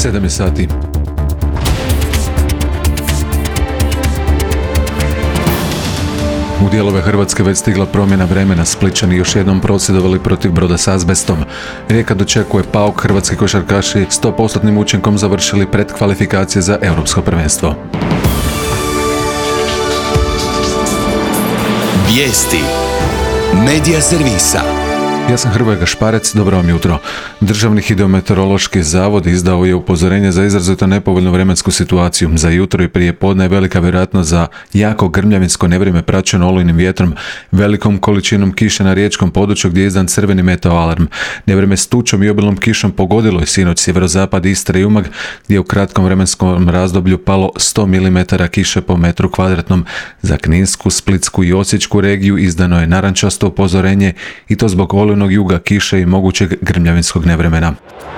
7 sati. U dijelove Hrvatske već stigla promjena vremena, Splićani još jednom prosvjedovali protiv broda s azbestom. Rijeka dočekuje PAOK, hrvatski košarkaši 100% učinkom završili predkvalifikacije za europsko prvenstvo. Vijesti Medija servisa. Ja sam Hrvoje Gašparec, dobro vam jutro. Državni hidrometeorološki zavod izdao je upozorenje za izrazito nepovoljnu vremensku situaciju. Za jutro i prije podne je velika vjerojatnost za jako grmljavinsko nevrijeme praćeno olujnim vjetrom, velikom količinom kiše na riječkom području gdje je izdan crveni meteo alarm. Nevrijeme s tučom i obilnom kišom pogodilo je sinoć sjeverozapad Istre i Umag, gdje je u kratkom vremenskom razdoblju palo 100 mm kiše po metru kvadratnom. Za Kninsku, Splitsku i Osječku regiju izdano je narančasto upozorenje i to zbog olujnog juga, kiše i mogućeg grmljavinskog nevremena.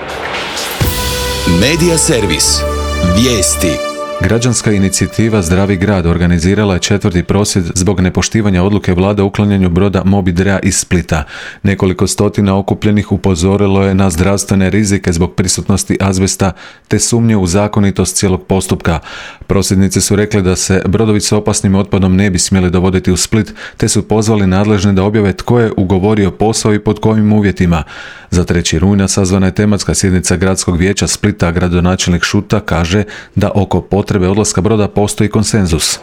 Medija servis. Vijesti. Građanska inicijativa Zdravi grad organizirala je 4. prosvjed zbog nepoštivanja odluke vlade o uklanjanju broda Moby Drea iz Splita. Nekoliko stotina okupljenih upozorilo je na zdravstvene rizike zbog prisutnosti azbesta te sumnje u zakonitost cijelog postupka. Prosvjednici su rekli da se brodovi s opasnim otpadom ne bi smjeli dovoditi u Split, te su pozvali nadležne da objave tko je ugovorio posao i pod kojim uvjetima. Za 3. rujna sazvana je tematska sjednica Gradskog vijeća Splita, a gradonačelnik Šuta kaže da oko potrebe odlaska broda postoji konsenzus.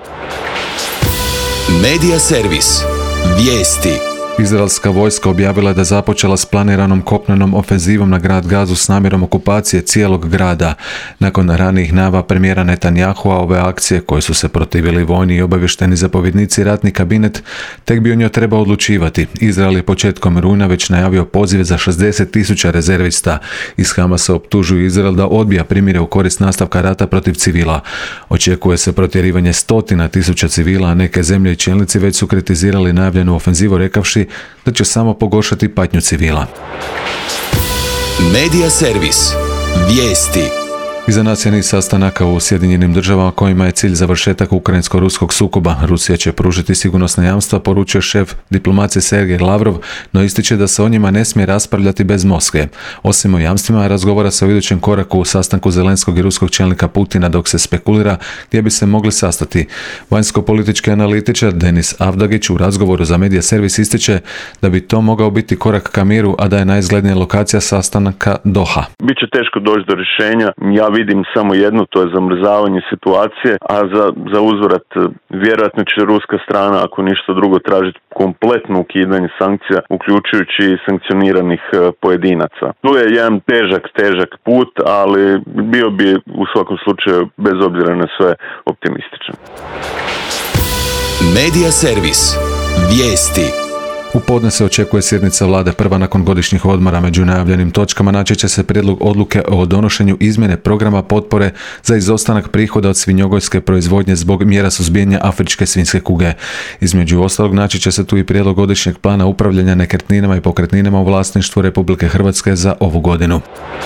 Medija servis. Vijesti. Izraelska vojska objavila je da započela s planiranom kopnenom ofenzivom na grad Gazu s namjerom okupacije cijelog grada. Nakon ranijih najava premijera Netanjahua, ove akcije koje su se protivili vojni i obavješteni zapovjednici ratni kabinet tek bi o njoj trebao odlučivati. Izrael je početkom rujna već najavio poziv za 60.000 rezervista. Iz Hamasa optužuju Izrael da odbija primjere u korist nastavka rata protiv civila. Očekuje se protjerivanje 100.000 civila, a neke zemlje i čelnici već su kritizirali najavljenu ofenzivu rekavši da će samo pogoršati patnju civila. Medija servis. Vijesti. Iza nas je niz sastanaka u Sjedinjenim državama kojima je cilj završetak ukrajinsko-ruskog sukoba. Rusija će pružiti sigurnosna jamstva, poručio šef diplomacije Sergej Lavrov, no ističe da se o njima ne smije raspravljati bez Moskve. Osim o jamstvima, razgovara se o idućem koraku u sastanku zelenskog i ruskog čelnika Putina, dok se spekulira gdje bi se mogli sastati. Vanjsko-politički analitičar Denis Avdagić u razgovoru za Medija servis ističe da bi to mogao biti korak ka miru, a da je najizglednija lokacija sastanaka Doha. Biće teško doći do rješenja. Ja vidim samo jedno, to je zamrzavanje situacije, a za uzvrat vjerojatno će ruska strana, ako ništa drugo, tražiti kompletno ukidanje sankcija, uključujući i sankcioniranih pojedinaca. Tu je jedan težak put, ali bio bi u svakom slučaju, bez obzira na sve, optimističan. Medija servis. Vijesti. U podne se očekuje sjednica vlade, prva nakon godišnjih odmora. Među najavljenim točkama naći će se prijedlog odluke o donošenju izmjene programa potpore za izostanak prihoda od svinjogojske proizvodnje zbog mjera suzbijanja afričke svinjske kuge. Između ostalog naći će se tu i prijedlog godišnjeg plana upravljanja nekretninama i pokretninama u vlasništvu Republike Hrvatske za ovu godinu.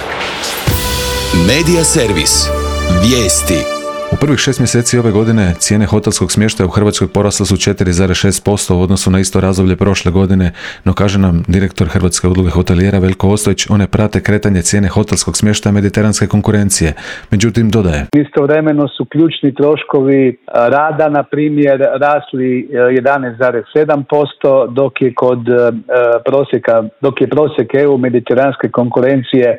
Medija servis. Vijesti. U prvih 6 mjeseci ove godine cijene hotelskog smještaja u Hrvatskoj porasle su 4,6% u odnosu na isto razdoblje prošle godine, no kaže nam direktor Hrvatske udruge hotelijera Veljko Ostojić, one prate kretanje cijene hotelskog smještaja mediteranske konkurencije. Međutim, dodaje: istovremeno su ključni troškovi rada, na primjer, rasli 11,7%, dok je prosjek EU mediteranske konkurencije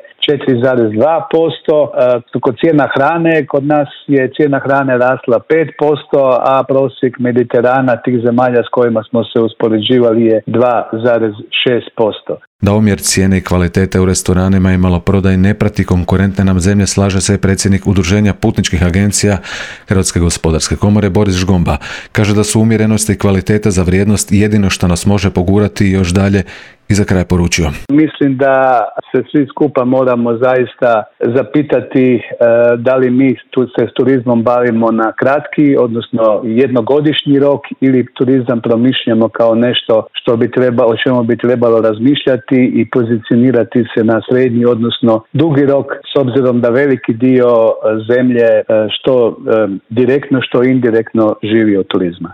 4,2%. Kod cijena hrane, kod nas je cijena hrane rasla 5%, a prosjek Mediterana, tih zemalja s kojima smo se uspoređivali, je 2,6%. Da omjer cijene i kvalitete u restoranima i maloprodaji ne prati konkurentne nam zemlje, slaže se predsjednik Udruženja putničkih agencija Hrvatske gospodarske komore Boris Žgomba. Kaže da su umjerenost i kvaliteta za vrijednost jedino što nas može pogurati još dalje, i za kraj poručio: mislim da se svi skupa moramo zaista zapitati da li mi se s turizmom bavimo na kratki, odnosno jednogodišnji rok, ili turizam promišljamo kao nešto o čemu bi trebalo razmišljati i pozicionirati se na srednji, odnosno dugi rok, s obzirom da veliki dio zemlje što direktno, što indirektno živi od turizma.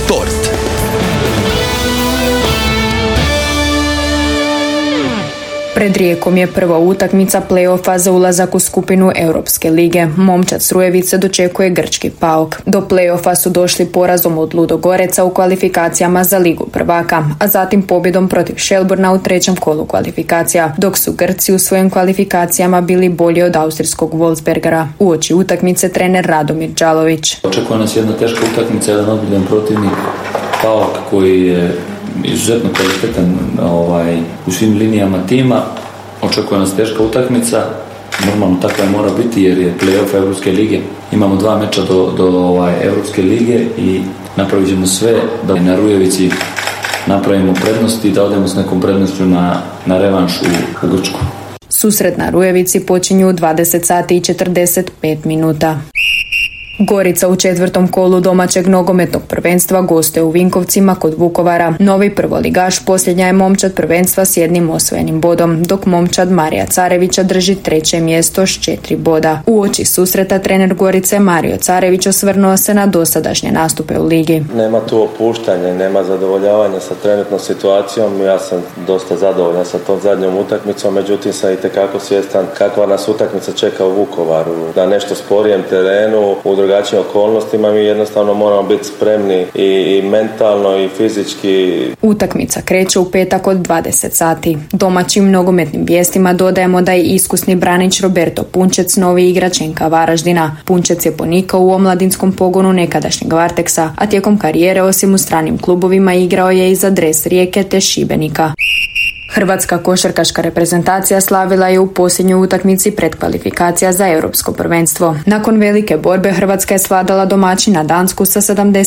Sport. Pred Rijekom je prva utakmica play-offa za ulazak u skupinu Europske lige. Momčad Srujevice dočekuje grčki PAOK. Do play-offa su došli porazom od Ludogoreca u kvalifikacijama za Ligu prvaka, a zatim pobjedom protiv Shelburna u trećem kolu kvalifikacija, dok su Grci u svojim kvalifikacijama bili bolji od austrijskog Wolfsbergera. Uoči utakmice trener Radomir Đalović. Očekuje nas jedna teška utakmica, jedan ozbiljan protivnik, PAOK koji je izuzetno kvalitetan u svim linijama tima. Očekuje nas teška utakmica, normalno takva je mora biti jer je play-off Europske lige. Imamo 2 meča do Europske lige i napravit ćemo sve da na Rujevici napravimo prednosti i da odemo s nekom prednošću na revanš u Grčku. Susret na Rujevici počinju u 20 sati i 45 minuta. Gorica u četvrtom kolu domaćeg nogometnog prvenstva gostuje u Vinkovcima kod Vukovara. Novi prvoligaš posljednja je momčad prvenstva s 1 osvojenim bodom, dok momčad Marija Carevića drži 3. mjesto s 4 boda. Uoči susreta trener Gorice Mario Carević osvrnuo se na dosadašnje nastupe u ligi. Nema tu opuštanja, nema zadovoljavanja sa trenutnom situacijom. Ja sam dosta zadovoljan sa tom zadnjom utakmicom, međutim sam itekako svjestan kakva nas utakmica čeka u Vukovaru. Na nešto sporijem terenu, u drugačijim okolnostima mi jednostavno moramo biti spremni i mentalno i fizički. Utakmica kreće u petak od 20 sati. Domaćim nogometnim vijestima dodajemo da je iskusni branič Roberto Punčec novi igrač NK Varaždina. Punčec je ponikao u omladinskom pogonu nekadašnjeg Varteksa, a tijekom karijere osim u stranim klubovima igrao je i za dres Rijeke te Šibenika. Hrvatska košarkaška reprezentacija slavila je u posljednjoj utakmici predkvalifikacija za europsko prvenstvo. Nakon velike borbe Hrvatska je svladala domaćina Dansku sa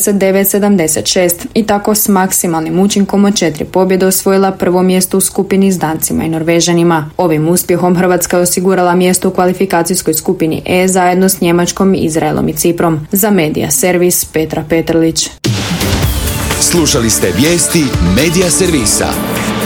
79-76 i tako s maksimalnim učinkom od 4 pobjede osvojila prvo mjesto u skupini s Dancima i Norvežanima. Ovim uspjehom Hrvatska je osigurala mjesto u kvalifikacijskoj skupini E zajedno s Njemačkom, Izraelom i Ciprom. Za Medija Servis Petra Petrlić. Slušali ste vijesti Medija Servisa.